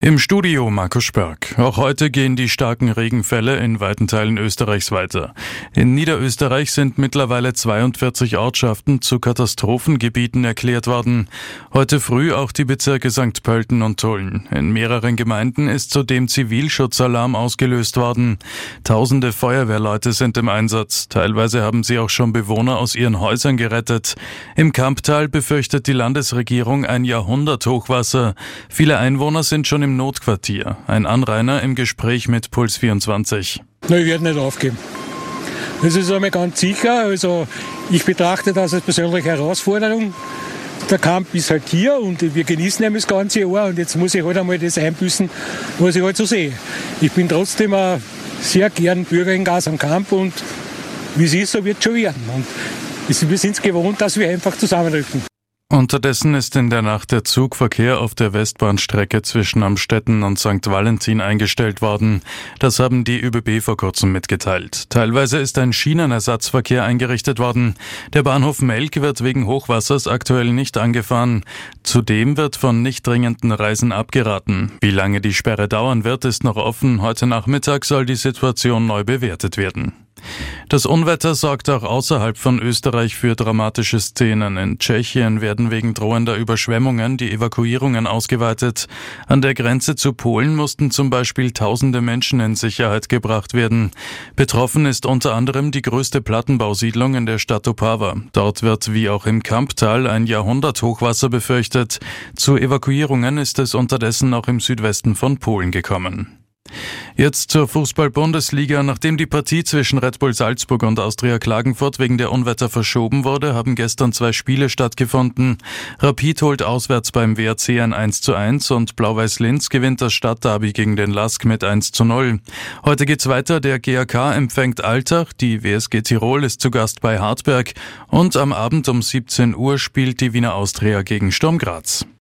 Im Studio Markus Spörk. Auch heute gehen die starken Regenfälle in weiten Teilen Österreichs weiter. In Niederösterreich sind mittlerweile 42 Ortschaften zu Katastrophengebieten erklärt worden. Heute früh auch die Bezirke St. Pölten und Tulln. In mehreren Gemeinden ist zudem Zivilschutzalarm ausgelöst worden. Tausende Feuerwehrleute sind im Einsatz. Teilweise haben sie auch schon Bewohner aus ihren Häusern gerettet. Im Kamptal befürchtet die Landesregierung ein Jahrhunderthochwasser. Viele Einwohner sind schon im Notquartier. Ein Anrainer im Gespräch mit Puls 24. Ich werde nicht aufgeben. Das ist einmal ganz sicher. Also ich betrachte das als persönliche Herausforderung. Der Kampf ist halt hier und wir genießen ihn das ganze Jahr und jetzt muss ich halt einmal das einbüßen, was ich halt so sehe. Ich bin trotzdem ein sehr gern Bürger in Gas am Kampf und wie es ist, so wird es schon werden. Und wir sind es gewohnt, dass wir einfach zusammenrücken. Unterdessen ist in der Nacht der Zugverkehr auf der Westbahnstrecke zwischen Amstetten und St. Valentin eingestellt worden. Das haben die ÖBB vor kurzem mitgeteilt. Teilweise ist ein Schienenersatzverkehr eingerichtet worden. Der Bahnhof Melk wird wegen Hochwassers aktuell nicht angefahren. Zudem wird von nicht dringenden Reisen abgeraten. Wie lange die Sperre dauern wird, ist noch offen. Heute Nachmittag soll die Situation neu bewertet werden. Das Unwetter sorgt auch außerhalb von Österreich für dramatische Szenen. In Tschechien werden wegen drohender Überschwemmungen die Evakuierungen ausgeweitet. An der Grenze zu Polen mussten zum Beispiel tausende Menschen in Sicherheit gebracht werden. Betroffen ist unter anderem die größte Plattenbausiedlung in der Stadt Opava. Dort wird wie auch im Kamptal ein Jahrhunderthochwasser befürchtet. Zu Evakuierungen ist es unterdessen auch im Südwesten von Polen gekommen. Jetzt zur Fußball-Bundesliga. Nachdem die Partie zwischen Red Bull Salzburg und Austria Klagenfurt wegen der Unwetter verschoben wurde, haben gestern 2 Spiele stattgefunden. Rapid holt auswärts beim WRC ein 1:1 und Blau-Weiß Linz gewinnt das Stadtderby gegen den LASK mit 1:0. Heute geht's weiter. Der GAK empfängt Altach, die WSG Tirol ist zu Gast bei Hartberg und am Abend um 17 Uhr spielt die Wiener Austria gegen Sturm Graz.